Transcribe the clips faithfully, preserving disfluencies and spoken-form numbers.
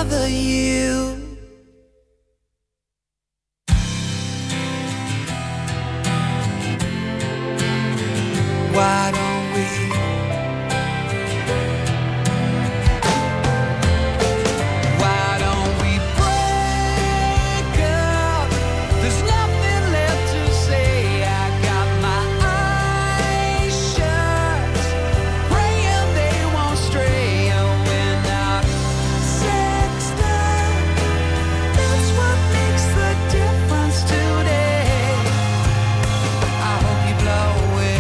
bother you. Why don't we? Why don't we break up? There's nothing left to say. I got my eyes shut, praying they won't stray. And when our sex done, that's what makes the difference today. I hope you blow away.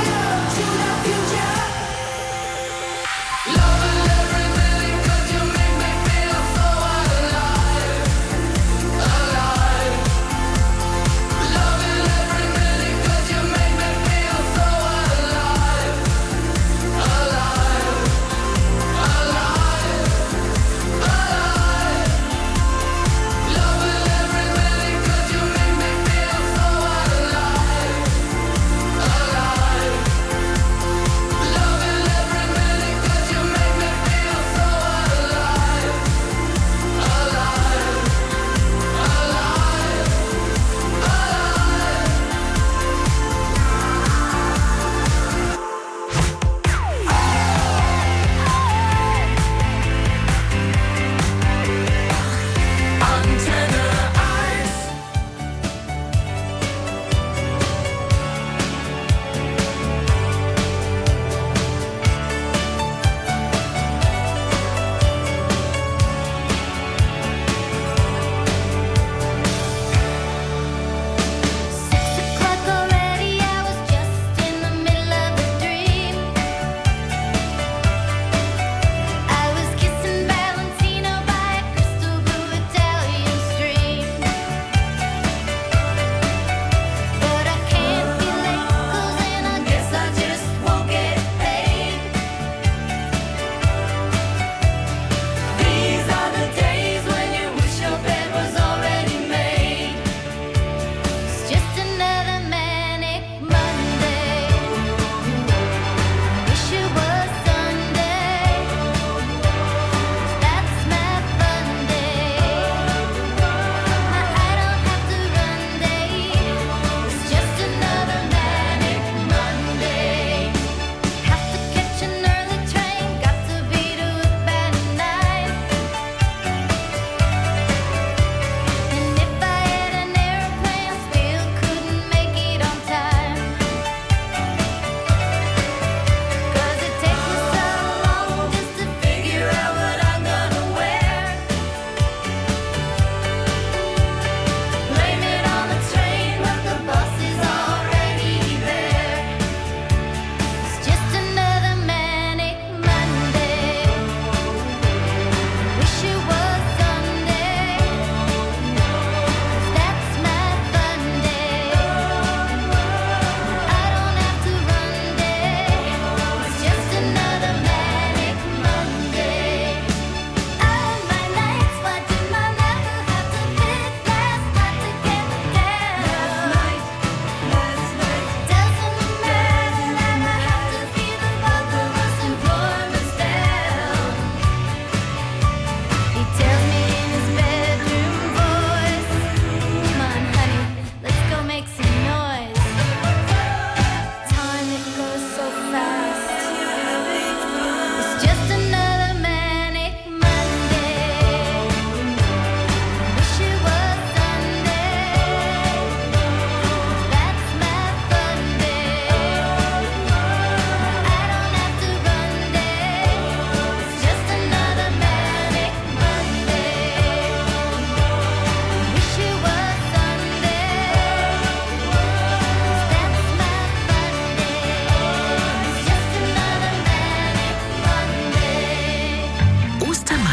Love and every minute, 'cause you make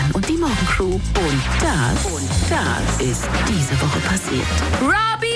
Ostermann und die Morgencrew. Und das, und das ist diese Woche passiert. Robbie!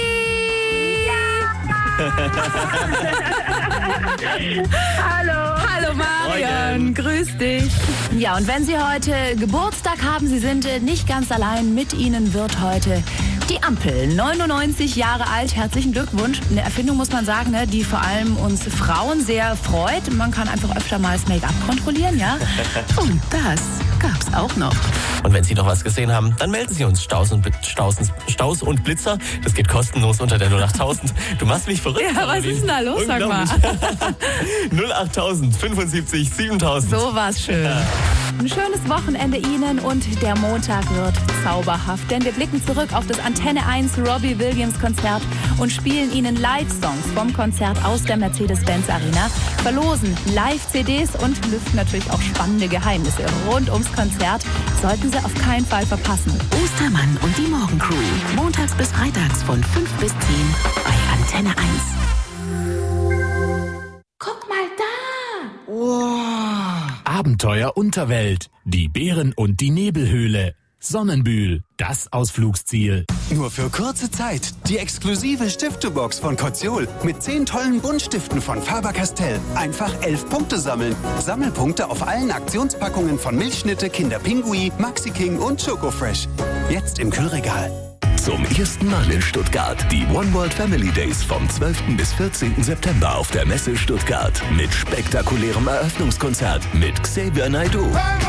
Hallo. Hallo Marion, grüß dich. Ja, und wenn Sie heute Geburtstag haben, Sie sind nicht ganz allein. Mit Ihnen wird heute die Ampel, neunundneunzig Jahre alt. Herzlichen Glückwunsch. Eine Erfindung, muss man sagen, ne, die vor allem uns Frauen sehr freut. Man kann einfach öfter mal das Make-up kontrollieren, ja? Und das gab's auch noch. Und wenn Sie noch was gesehen haben, dann melden Sie uns. Staus und, Staus, Staus und Blitzer, das geht kostenlos unter der null acht tausend. Du machst mich verrückt. Ja, was ist denn da los, sag mal? null acht tausend fünfundsiebzig siebentausend. So war's schön. Ein schönes Wochenende Ihnen und der Montag wird zauberhaft, denn wir blicken zurück auf das Antenne eins Robbie Williams Konzert und spielen Ihnen Live-Songs vom Konzert aus der Mercedes-Benz Arena, verlosen Live-C Ds und lüften natürlich auch spannende Geheimnisse rund ums Konzert. Sollten Sie auf keinen Fall verpassen. Ostermann und die Morgencrew. Montags bis freitags von fünf bis zehn bei Antenne eins. Guck mal da! Wow. Abenteuer Unterwelt, die Bären und die Nebelhöhle. Sonnenbühl, das Ausflugsziel. Nur für kurze Zeit die exklusive Stiftebox von Koziol mit zehn tollen Buntstiften von Faber-Castell. Einfach elf Punkte sammeln. Sammelpunkte auf allen Aktionspackungen von Milchschnitte, Kinder Pinguin, Maxi King und Schokofresh. Jetzt im Kühlregal. Zum ersten Mal in Stuttgart die One World Family Days vom zwölften bis vierzehnten September auf der Messe Stuttgart. Mit spektakulärem Eröffnungskonzert mit Xavier Naidoo.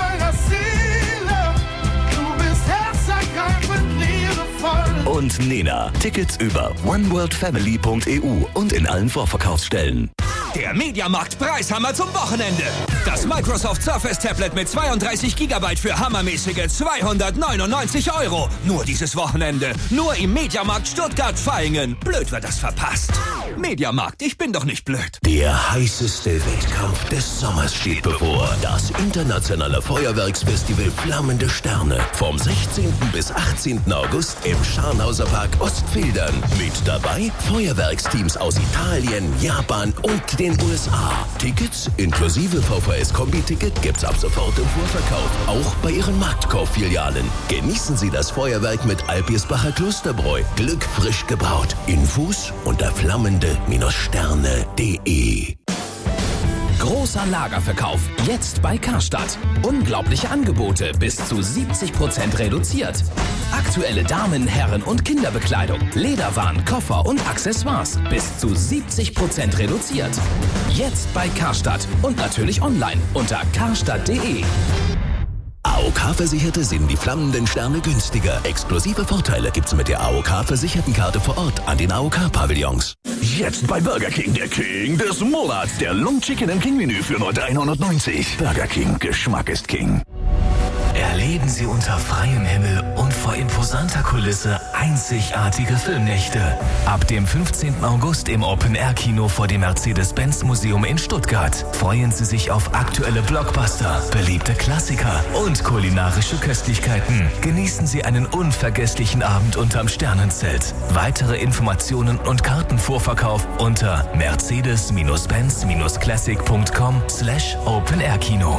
Und Nena. Tickets über one world family punkt e u und in allen Vorverkaufsstellen. Der Mediamarkt Preishammer zum Wochenende. Das Microsoft Surface Tablet mit zweiunddreißig Gigabyte für hammermäßige zweihundertneunundneunzig Euro. Nur dieses Wochenende. Nur im Mediamarkt Stuttgart-Vaihingen. Blöd, wer das verpasst. Mediamarkt, ich bin doch nicht blöd. Der heißeste Wettkampf des Sommers steht bevor. Das internationale Feuerwerksfestival Flammende Sterne. Vom sechzehnten bis achtzehnten August im Scharnhauser Park Ostfildern. Mit dabei Feuerwerksteams aus Italien, Japan und den U S A. Tickets inklusive V V S-Kombi-Ticket gibt's ab sofort im Vorverkauf. Auch bei Ihren Marktkauf-Filialen. Genießen Sie das Feuerwerk mit Alpirsbacher Klosterbräu. Glück frisch gebraut. Infos unter flammende Sterne punkt de. Großer Lagerverkauf, jetzt bei Karstadt. Unglaubliche Angebote, bis zu siebzig Prozent reduziert. Aktuelle Damen-, Herren- und Kinderbekleidung, Lederwaren, Koffer und Accessoires, bis zu siebzig Prozent reduziert. Jetzt bei Karstadt und natürlich online unter karstadt punkt de. A O K-Versicherte sind die flammenden Sterne günstiger. Exklusive Vorteile gibt's mit der A O K-Versichertenkarte vor Ort an den A O K-Pavillons. Jetzt bei Burger King der King des Monats. Der Long Chicken and King Menü für nur drei neunundneunzig. Burger King, Geschmack ist King. Erleben Sie unter freiem Himmel und vor imposanter Kulisse einzigartige Filmnächte. Ab dem fünfzehnten August im Open-Air-Kino vor dem Mercedes-Benz-Museum in Stuttgart. Freuen Sie sich auf aktuelle Blockbuster, beliebte Klassiker und kulinarische Köstlichkeiten. Genießen Sie einen unvergesslichen Abend unterm Sternenzelt. Weitere Informationen und Kartenvorverkauf unter mercedes-benz classic.com slash open-air-kino.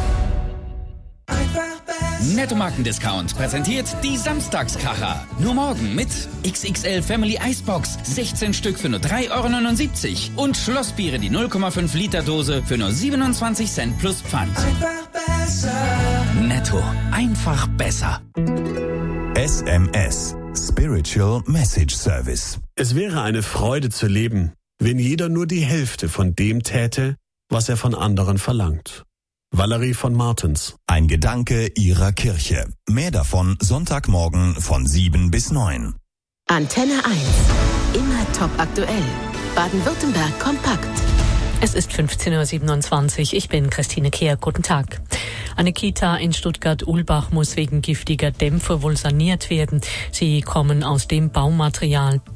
Netto-Marken-Discount präsentiert die Samstagskracher. Nur morgen mit X X L Family Icebox, sechzehn Stück für nur drei Euro neunundsiebzig und Schlossbiere die null Komma fünf Liter Dose für nur siebenundzwanzig Cent plus Pfand. Einfach besser. Netto, einfach besser. S M S, Spiritual Message Service. Es wäre eine Freude zu leben, wenn jeder nur die Hälfte von dem täte, was er von anderen verlangt. Valerie von Martens. Ein Gedanke Ihrer Kirche. Mehr davon Sonntagmorgen von sieben bis neun. Antenne eins. Immer top aktuell. Baden-Württemberg kompakt. Es ist fünfzehn Uhr siebenundzwanzig. Ich bin Christine Kehr. Guten Tag. Eine Kita in Stuttgart-Ulbach muss wegen giftiger Dämpfe wohl saniert werden. Sie kommen aus dem Baumaterial.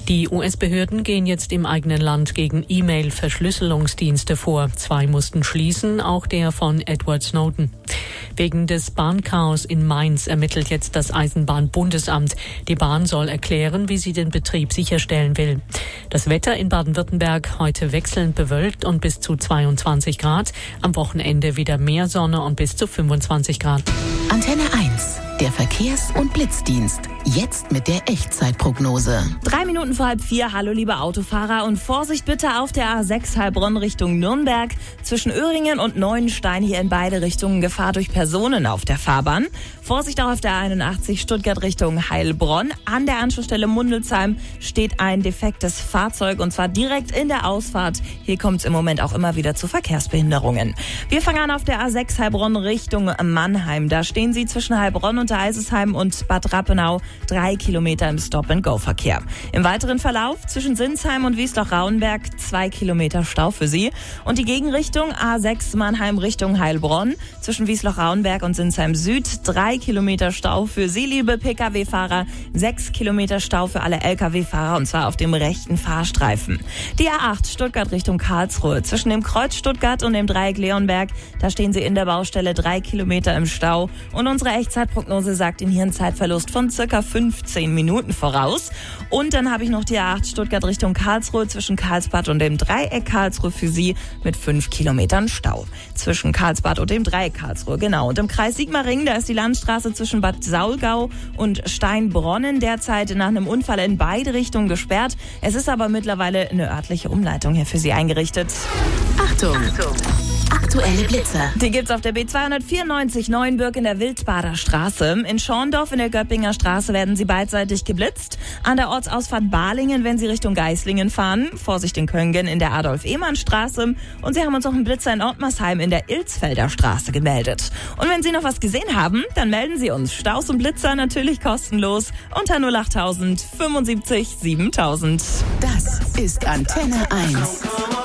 Die U S-Behörden gehen jetzt im eigenen Land gegen E-Mail-Verschlüsselungsdienste vor. Zwei mussten schließen, auch der von Edward Snowden. Wegen des Bahnchaos in Mainz ermittelt jetzt das Eisenbahnbundesamt. Die Bahn soll erklären, wie sie den Betrieb sicherstellen will. Das Wetter in Baden-Württemberg heute wechselnd bewölkt und bis zu zweiundzwanzig Grad. Am Wochenende wieder mehr Sonne und bis zu fünfundzwanzig Grad. Antenne eins, der Verkehrs- und Blitzdienst. Jetzt mit der Echtzeitprognose. Drei Minuten vor halb vier. Hallo liebe Autofahrer und Vorsicht bitte auf der A sechs Heilbronn Richtung Nürnberg. Zwischen Öhringen und Neuenstein hier in beide Richtungen Gefahr durch Personen auf der Fahrbahn. Vorsicht auch auf der einundachtzig Stuttgart Richtung Heilbronn. An der Anschlussstelle Mundelsheim steht ein defektes Fahrzeug und zwar direkt in der Ausfahrt. Hier kommt es im Moment auch immer wieder zu Verkehrsbehinderungen. Wir fangen an auf der A sechs Heilbronn Richtung Mannheim. Da stehen Sie zwischen Heilbronn und der Eisesheim und Bad Rappenau drei Kilometer im Stop-and-Go-Verkehr. Im weiteren Verlauf zwischen Sinsheim und Wiesloch-Rauenberg zwei Kilometer Stau für Sie. Und die Gegenrichtung A sechs Mannheim Richtung Heilbronn zwischen Wiesloch-Rauenberg und Sinsheim Süd drei Kilometer Stau für Sie, liebe P K W-Fahrer, sechs Kilometer Stau für alle L K W-Fahrer und zwar auf dem rechten Fahrstreifen. Die A acht Stuttgart Richtung Karlsruhe zwischen dem Kreuz Stuttgart und dem Dreieck Leonberg, da stehen Sie in der Baustelle drei Kilometer im Stau und unsere Echtzeitprognose sagt Ihnen hier einen Zeitverlust von circa fünfzehn Minuten voraus. Und dann habe ich noch die A acht Stuttgart Richtung Karlsruhe zwischen Karlsbad und dem Dreieck Karlsruhe für Sie mit fünf Kilometern Stau. Zwischen Karlsbad und dem Dreieck Karlsruhe, genau. Und im Kreis Sigmaringen, da ist die Landstraße zwischen Bad Saulgau und Steinbronnen derzeit nach einem Unfall in beide Richtungen gesperrt. Es ist aber mittlerweile eine örtliche Umleitung hier für Sie eingerichtet. Achtung! Achtung. Aktuelle Blitzer. Die gibt's auf der B zweihundertvierundneunzig Neuenbürg in der Wildbader Straße. In Schorndorf in der Göppinger Straße werden Sie beidseitig geblitzt. An der Ortsausfahrt Balingen, wenn Sie Richtung Geislingen fahren. Vorsicht in Köngen in der Adolf-Ehmann-Straße. Und Sie haben uns auch einen Blitzer in Ottmarsheim in der Ilsfelder Straße gemeldet. Und wenn Sie noch was gesehen haben, dann melden Sie uns. Staus und Blitzer natürlich kostenlos unter null achttausend fünfundsiebzig siebentausend. Das ist Antenne eins.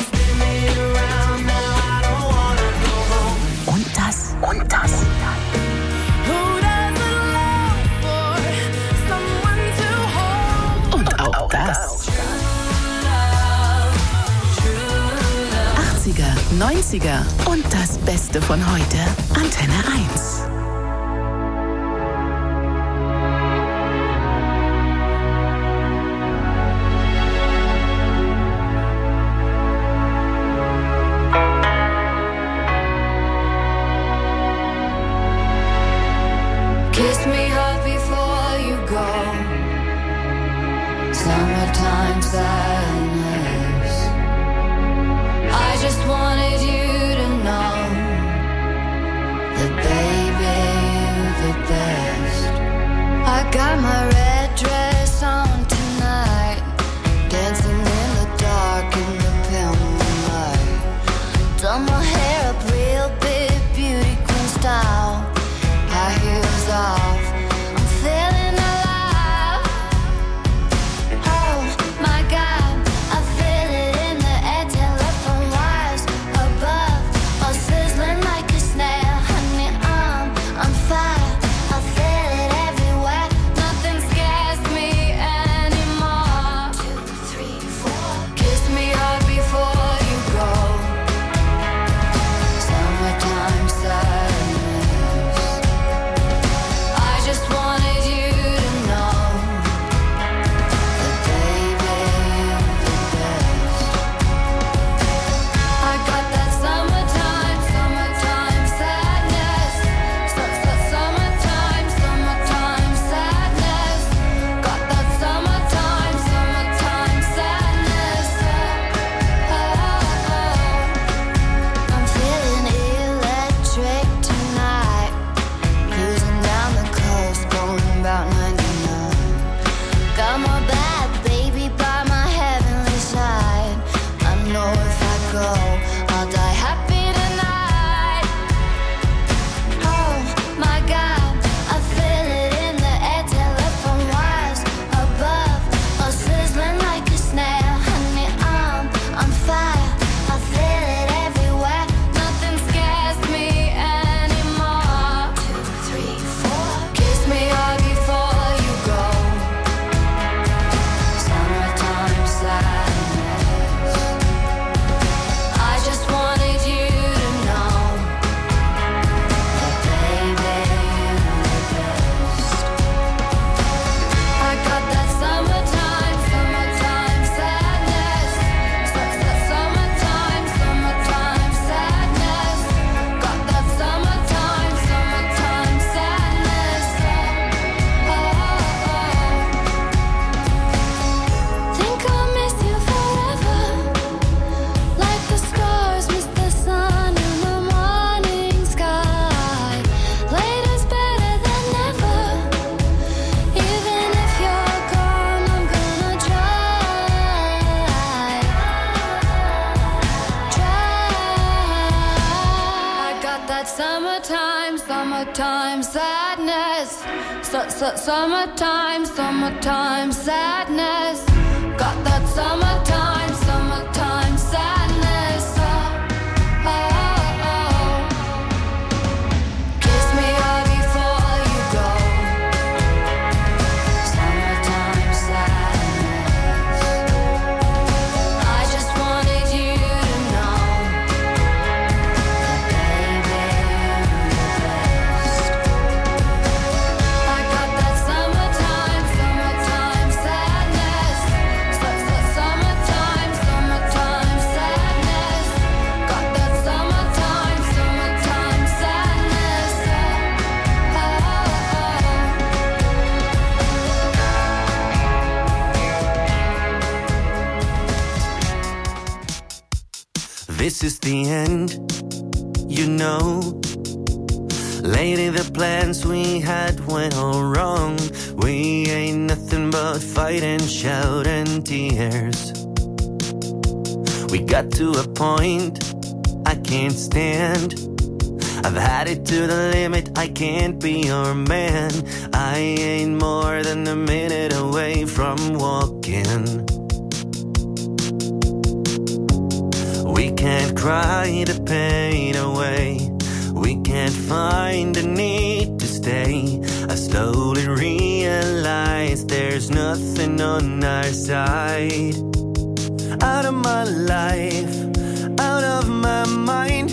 Und das. Und das. Und auch das. achtziger, neunziger und das Beste von heute. Antenne eins. Kiss me hard before you go. Summertime sadness. I just wanted you to know that baby, you're the best. I got my red dress on tonight, dancing in the dark in the pale moonlight. Done my hair up real big, beauty queen style. High heels off, I'm feeling alive. Oh my God, I feel it in the air, telephone wires above, all sizzling like a snare. Honey, I'm on fire, I feel it everywhere. Nothing's summertime sadness. Su- su- summertime, summertime sadness. Got that summertime, summertime sadness. Oh, oh, oh. Kiss me hard before you go. Summertime sadness. I just wanted you to know that baby, you're the best. I got that summertime, summertime sadness. Su- su- Summertime, summertime sadness. Got that summertime, summertime sadness. Oh, This is the end, you know. Lately the plans we had went all wrong. We ain't nothing but fight and shout and tears. We got to a point I can't stand. I've had it to the limit, I can't be your man. I ain't more than a minute away from walking. We can't cry the pain away. We can't find the need to stay. I slowly realize there's nothing on our side. Out of my life, out of my mind.